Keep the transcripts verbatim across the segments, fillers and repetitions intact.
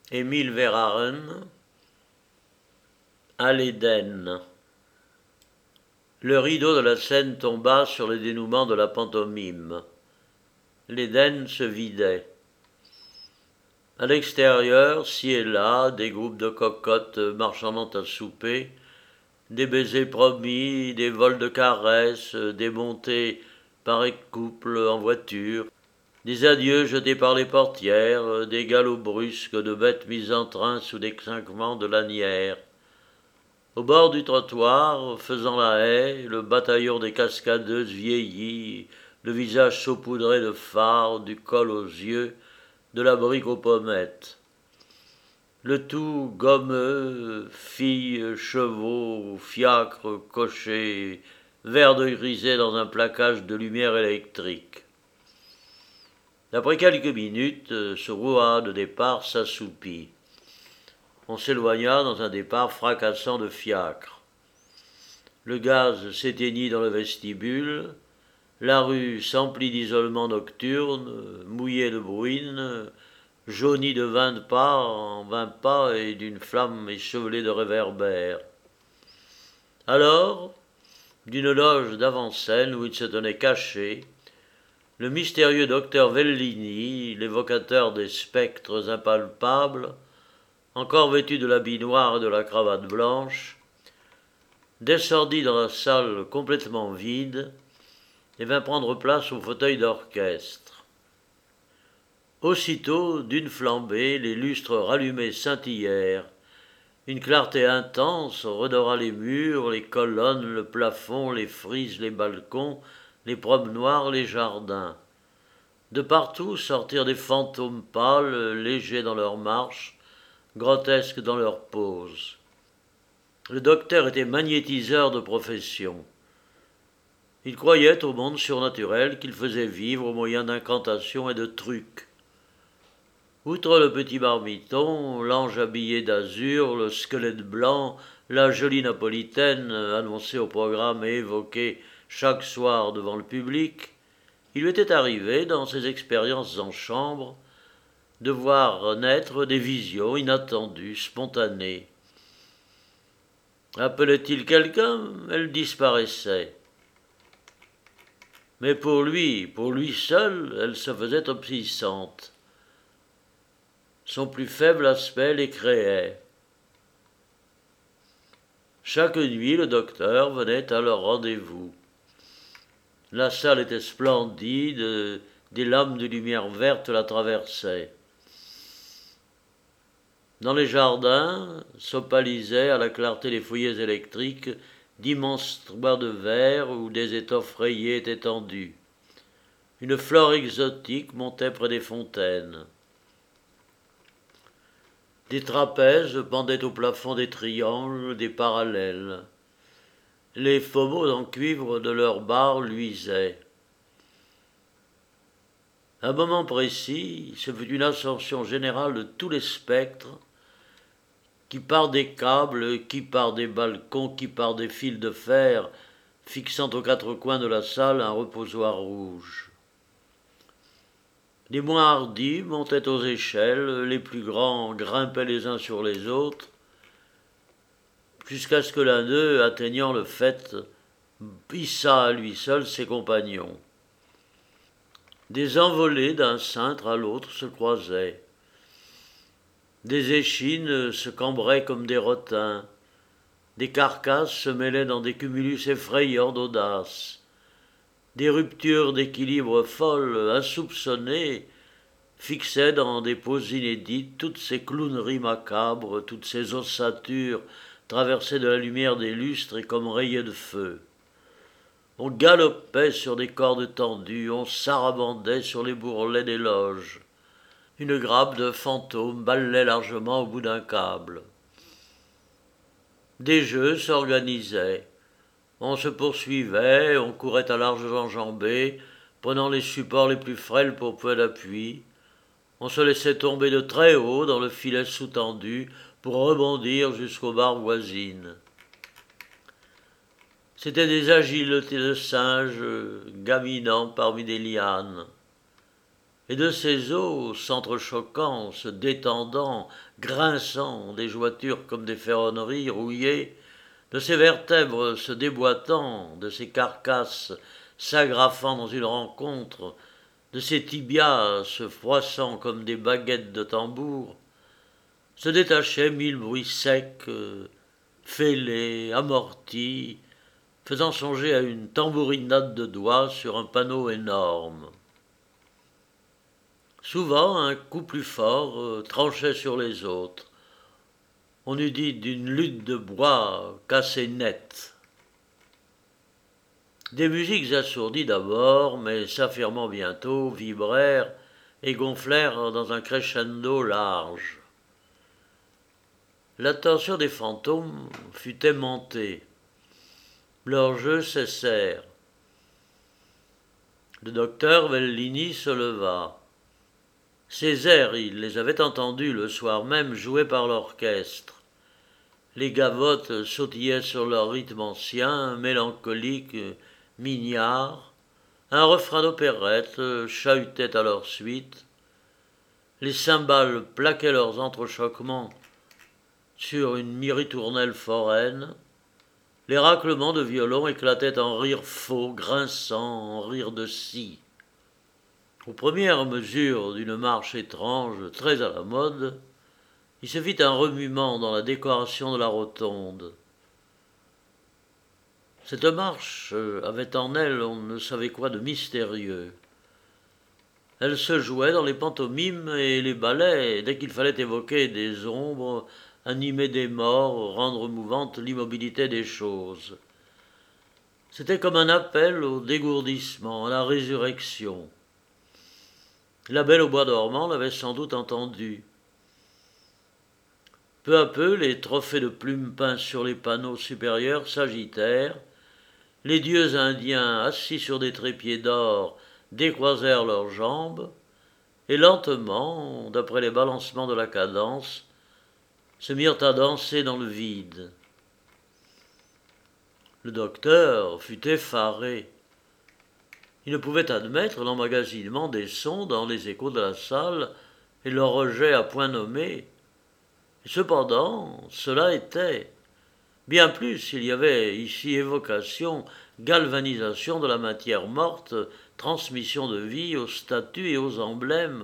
Émile Verhaeren, à l'Éden. Le rideau de la scène tomba sur le dénouement de la pantomime. L'Éden se vidait. À l'extérieur, ci et là, des groupes de cocottes marchandant à souper, des baisers promis, des vols de caresses, des montées par couples en voiture, des adieux jetés par les portières, des galops brusques de bêtes mises en train sous des crinquements de lanières. Au bord du trottoir, faisant la haie, le bataillon des cascadeuses vieillit, le visage saupoudré de fard, du col aux yeux, de la brique aux pommettes. Le tout gommeux, filles, chevaux, fiacres, cochers, verres de grisé dans un plaquage de lumière électrique. Après quelques minutes, ce rouhaha de départ s'assoupit. On s'éloigna dans un départ fracassant de fiacres. Le gaz s'éteignit dans le vestibule, la rue s'emplit d'isolement nocturne, mouillée de bruine, jaunie de vingt pas en vingt pas et d'une flamme échevelée de réverbères. Alors, d'une loge d'avant-scène où il se tenait caché, le mystérieux docteur Vellini, l'évocateur des spectres impalpables, encore vêtu de l'habit noir et de la cravate blanche, descendit dans la salle complètement vide et vint prendre place au fauteuil d'orchestre. Aussitôt, d'une flambée, les lustres rallumés scintillèrent. Une clarté intense redora les murs, les colonnes, le plafond, les frises, les balcons, les promenoirs, les jardins. De partout sortirent des fantômes pâles, légers dans leur marche, grotesques dans leur pose. Le docteur était magnétiseur de profession. Il croyait au monde surnaturel qu'il faisait vivre au moyen d'incantations et de trucs. Outre le petit marmiton, l'ange habillé d'azur, le squelette blanc, la jolie napolitaine annoncée au programme et évoquée chaque soir devant le public, il lui était arrivé, dans ses expériences en chambre, de voir naître des visions inattendues, spontanées. Appelait-il quelqu'un, elle disparaissait. Mais pour lui, pour lui seul, elle se faisait obéissante. Son plus faible aspect les créait. Chaque nuit, le docteur venait à leur rendez-vous. La salle était splendide, des lames de lumière verte la traversaient. Dans les jardins s'opalisaient à la clarté des foyers électriques d'immenses toits de verre où des étoffes rayées étaient tendues. Une flore exotique montait près des fontaines. Des trapèzes pendaient au plafond des triangles, des parallèles. Les faux en cuivre de leurs barres luisaient. À un moment précis, ce fut une ascension générale de tous les spectres, qui par des câbles, qui par des balcons, qui par des fils de fer, fixant aux quatre coins de la salle un reposoir rouge. Les moins hardis montaient aux échelles, les plus grands grimpaient les uns sur les autres, jusqu'à ce que l'un d'eux, atteignant le faîte, hissa à lui seul ses compagnons. Des envolées d'un cintre à l'autre se croisaient. Des échines se cambraient comme des rotins. Des carcasses se mêlaient dans des cumulus effrayants d'audace. Des ruptures d'équilibre folles, insoupçonnées, fixaient dans des poses inédites toutes ces clowneries macabres, toutes ces ossatures traversées de la lumière des lustres et comme rayées de feu. On galopait sur des cordes tendues, on sarabandait sur les bourrelets des loges. Une grappe de fantômes ballait largement au bout d'un câble. Des jeux s'organisaient. On se poursuivait, on courait à larges enjambées, prenant les supports les plus frêles pour point d'appui. On se laissait tomber de très haut dans le filet sous-tendu pour rebondir jusqu'aux barres voisines. C'étaient des agilautés de singes gaminant parmi des lianes. et de ces os s'entrechoquant, se détendant, grinçant, des jointures comme des ferronneries rouillées, de ces vertèbres se déboîtant, de ces carcasses s'agrafant dans une rencontre, de ces tibias se froissant comme des baguettes de tambour, se détachaient mille bruits secs, fêlés, amortis, faisant songer à une tambourinade de doigts sur un panneau énorme. Souvent, un coup plus fort euh, tranchait sur les autres. On eût dit d'une lutte de bois cassée nette. Des musiques assourdies d'abord, mais s'affirmant bientôt, vibrèrent et gonflèrent dans un crescendo large. L'attention des fantômes fut aimantée. Leurs jeux cessèrent. Le docteur Vellini se leva. Ces airs, il les avait entendus le soir même joués par l'orchestre. Les gavottes sautillaient sur leur rythme ancien, mélancolique, mignard. Un refrain d'opérette chahutait à leur suite. Les cymbales plaquaient leurs entrechoquements sur une mi-ritournelle foraine. Les raclements de violon éclataient en rires faux, grinçants, en rires de scie. Aux premières mesures d'une marche étrange, très à la mode, il se fit un remuement dans la décoration de la rotonde. Cette marche avait en elle on ne savait quoi de mystérieux. Elle se jouait dans les pantomimes et les ballets dès qu'il fallait évoquer des ombres, animer des morts, rendre mouvante l'immobilité des choses. C'était comme un appel au dégourdissement, à la résurrection. La Belle au bois dormant l'avait sans doute entendu. Peu à peu, les trophées de plumes peints sur les panneaux supérieurs s'agitèrent. Les dieux indiens, assis sur des trépieds d'or, décroisèrent leurs jambes, et lentement, d'après les balancements de la cadence, se mirent à danser dans le vide. Le docteur fut effaré. Il ne pouvait admettre l'emmagasinement des sons dans les échos de la salle et leur rejet à point nommé. Et cependant, cela était. Bien plus, il y avait ici évocation, galvanisation de la matière morte, transmission de vie aux statues et aux emblèmes.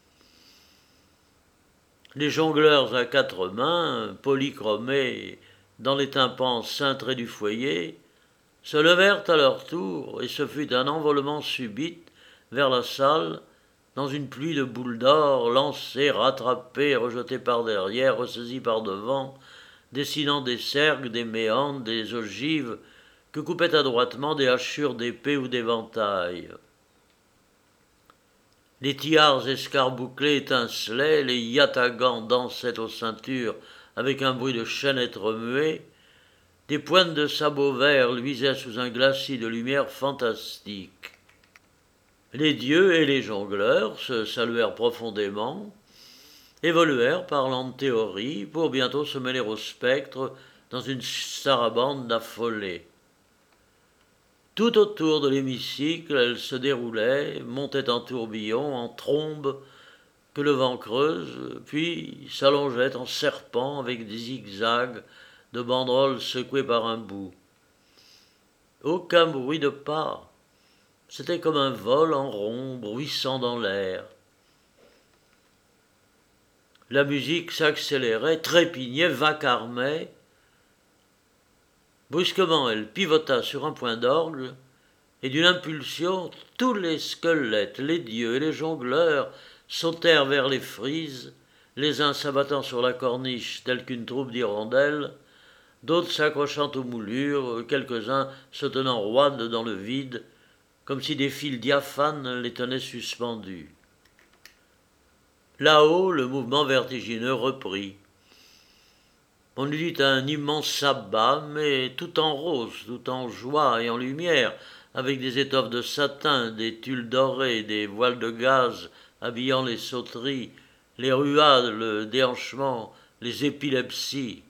Les jongleurs à quatre mains, polychromés dans les tympans cintrés du foyer, se levèrent à leur tour, et ce fut un envolement subit vers la salle, dans une pluie de boules d'or, lancées, rattrapées, rejetées par derrière, ressaisies par devant, dessinant des cercles, des méandres, des ogives, que coupaient adroitement des hachures d'épée ou d'éventail. Les tiares escarbouclés étincelaient, les yatagans dansaient aux ceintures avec un bruit de chaînettes remuées, des pointes de sabots verts luisaient sous un glacis de lumière fantastique. Les dieux et les jongleurs se saluèrent profondément, évoluèrent parlant de théorie pour bientôt se mêler au spectre dans une sarabande affolée. Tout autour de l'hémicycle, elle se déroulait, montait en tourbillon, en trombe que le vent creuse, puis s'allongeait en serpent avec des zigzags de banderoles secouées par un bout. Aucun bruit de pas. C'était comme un vol en rond, bruissant dans l'air. La musique s'accélérait, trépignait, vacarmait. Brusquement, elle pivota sur un point d'orgue, et d'une impulsion, tous les squelettes, les dieux et les jongleurs sautèrent vers les frises, les uns s'abattant sur la corniche telle qu'une troupe d'hirondelles, d'autres s'accrochant aux moulures, quelques-uns se tenant roides dans le vide, comme si des fils diaphanes les tenaient suspendus. Là-haut, le mouvement vertigineux reprit. On eût dit un immense sabbat, mais tout en rose, tout en joie et en lumière, avec des étoffes de satin, des tulles dorées, des voiles de gaze habillant les sauteries, les ruades, le déhanchement, les épilepsies.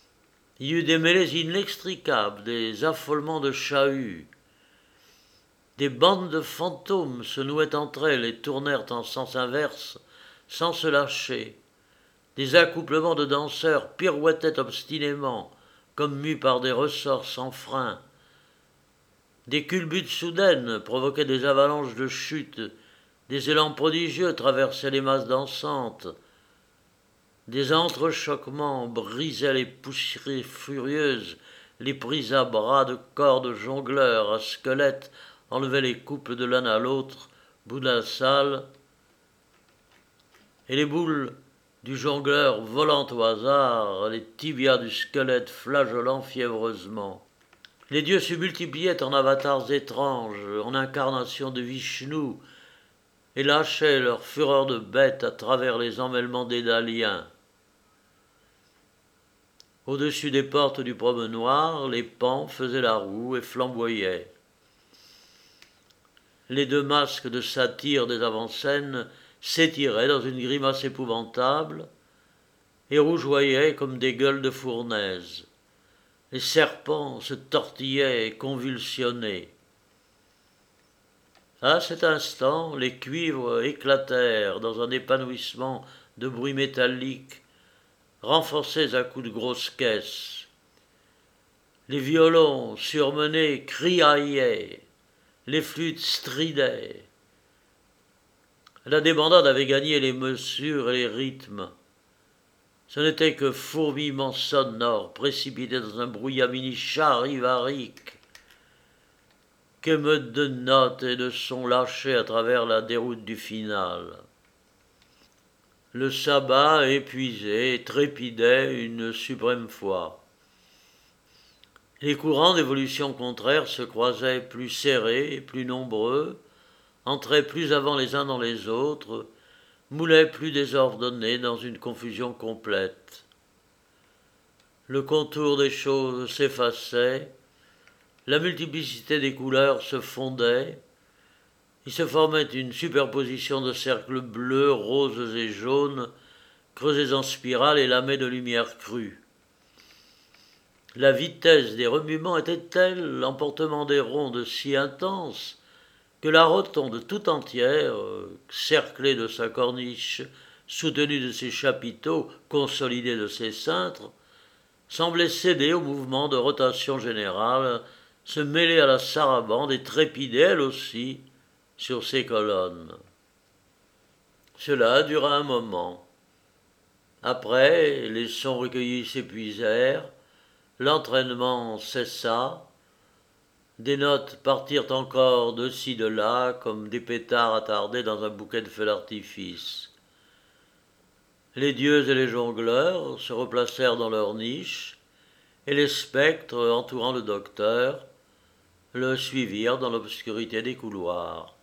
Il y eut des mêlées inextricables, des affolements de chahuts. Des bandes de fantômes se nouaient entre elles et tournèrent en sens inverse sans se lâcher. Des accouplements de danseurs pirouettaient obstinément, comme mus par des ressorts sans frein. Des culbutes soudaines provoquaient des avalanches de chutes, des élans prodigieux traversaient les masses dansantes. Des entrechoquements brisaient les poussées furieuses, les prises à bras de corps de jongleurs à squelettes enlevaient les couples de l'un à l'autre, bout de la salle, et les boules du jongleur volant au hasard, les tibias du squelette flageolant fiévreusement. Les dieux se multipliaient en avatars étranges, en incarnations de Vishnu, et lâchaient leur fureur de bêtes à travers les emmêlements dédaliens. Au-dessus des portes du promenoir, les pans faisaient la roue et flamboyaient. Les deux masques de satyre des avant-scènes s'étiraient dans une grimace épouvantable et rougeoyaient comme des gueules de fournaise. Les serpents se tortillaient et convulsionnaient. À cet instant, les cuivres éclatèrent dans un épanouissement de bruits métalliques, renforcés à coups de grosses caisses. Les violons surmenés criaillaient, les flûtes stridaient. La débandade avait gagné les mesures et les rythmes. Ce n'était que fourmillements sonores précipités dans un brouillamini charivarique, qu'émeutes de notes et de sons lâchés à travers la déroute du final. Le sabbat, épuisé, trépidait une suprême fois. Les courants d'évolution contraire se croisaient plus serrés et plus nombreux, entraient plus avant les uns dans les autres, moulaient plus désordonnés dans une confusion complète. Le contour des choses s'effaçait, la multiplicité des couleurs se fondait, il se formait une superposition de cercles bleus, roses et jaunes, creusés en spirale et lamés de lumière crue. La vitesse des remuements était telle, l'emportement des rondes si intense, que la rotonde tout entière, cerclée de sa corniche, soutenue de ses chapiteaux, consolidée de ses cintres, semblait céder au mouvement de rotation générale, se mêler à la sarabande et trépider, elle aussi, sur ses colonnes. Cela dura un moment. Après, les sons recueillis s'épuisèrent, l'entraînement cessa, des notes partirent encore de ci de là comme des pétards attardés dans un bouquet de feux d'artifice. Les dieux et les jongleurs se replacèrent dans leurs niches, et les spectres entourant le docteur le suivirent dans l'obscurité des couloirs.